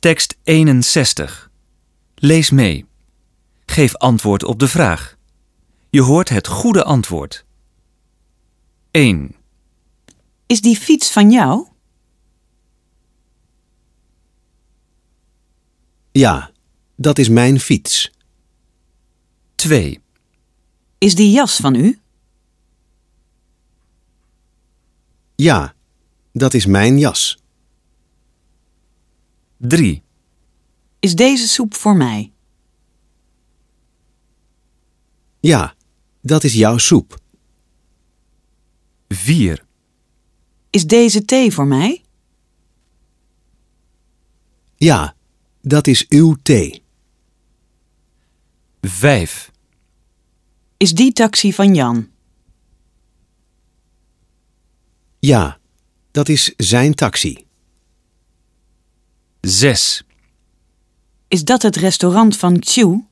Tekst 61. Lees mee. Geef antwoord op de vraag. Je hoort het goede antwoord. 1, Is die fiets van jou? Ja, dat is mijn fiets. 2, Is die jas van u? Ja, dat is mijn jas. 3, Is deze soep voor mij? Ja, dat is jouw soep. 4, Is deze thee voor mij? Ja, dat is uw thee. 5, Is die taxi van Jan? Ja, dat is zijn taxi. 6, Is dat het restaurant van Xiu?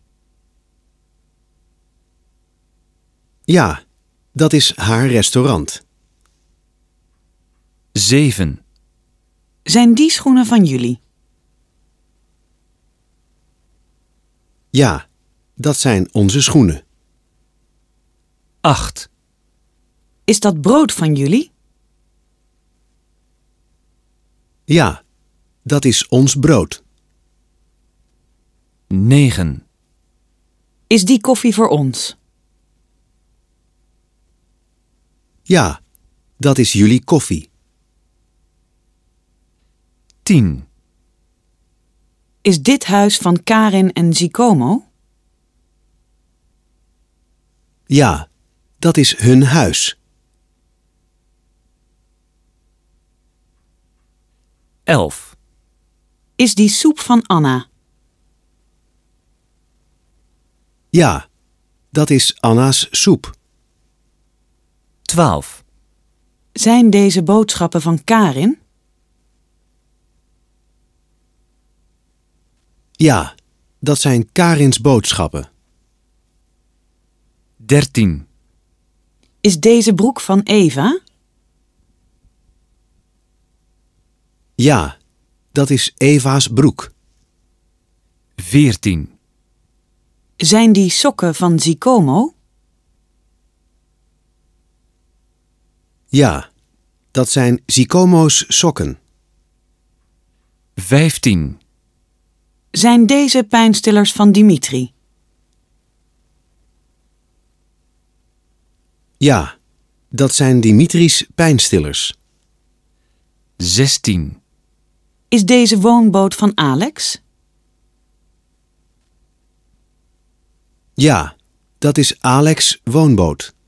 Ja, dat is haar restaurant. 7, Zijn die schoenen van jullie? Ja, dat zijn onze schoenen. 8, Is dat brood van jullie? Ja, dat is ons brood. 9, Is die koffie voor ons? Ja, dat is jullie koffie. 10, Is dit huis van Karin en Giacomo? Ja, dat is hun huis. 11, Is die soep van Anna? Ja, dat is Anna's soep. 12, Zijn deze boodschappen van Karin? Ja, dat zijn Karins boodschappen. 13, Is deze broek van Eva? Ja, dat is Eva's broek. 14, Zijn die sokken van Giacomo? Ja, dat zijn Giacomo's sokken. 15, Zijn deze pijnstillers van Dimitri? Ja, dat zijn Dimitri's pijnstillers. 16, Is deze woonboot van Alex? Ja, dat is Alex' woonboot.